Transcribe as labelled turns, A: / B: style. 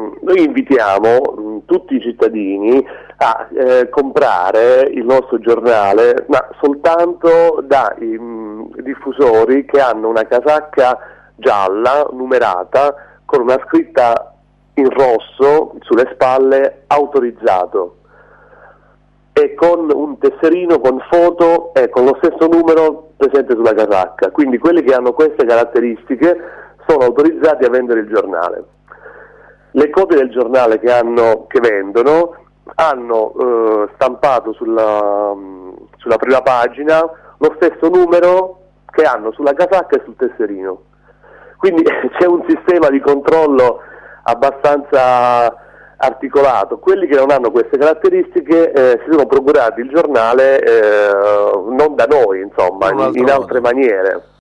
A: noi invitiamo tutti i cittadini a comprare il nostro giornale, ma soltanto dai diffusori che hanno una casacca gialla numerata con una scritta in rosso sulle spalle autorizzato e con un tesserino con foto e con lo stesso numero presente sulla casacca. Quindi quelli che hanno queste caratteristiche sono autorizzati a vendere il giornale. Le copie del giornale che vendono hanno stampato sulla prima pagina lo stesso numero che hanno sulla casacca e sul tesserino. Quindi c'è un sistema di controllo abbastanza articolato. Quelli che non hanno queste caratteristiche si sono procurati il giornale non da noi, insomma, in altre maniere.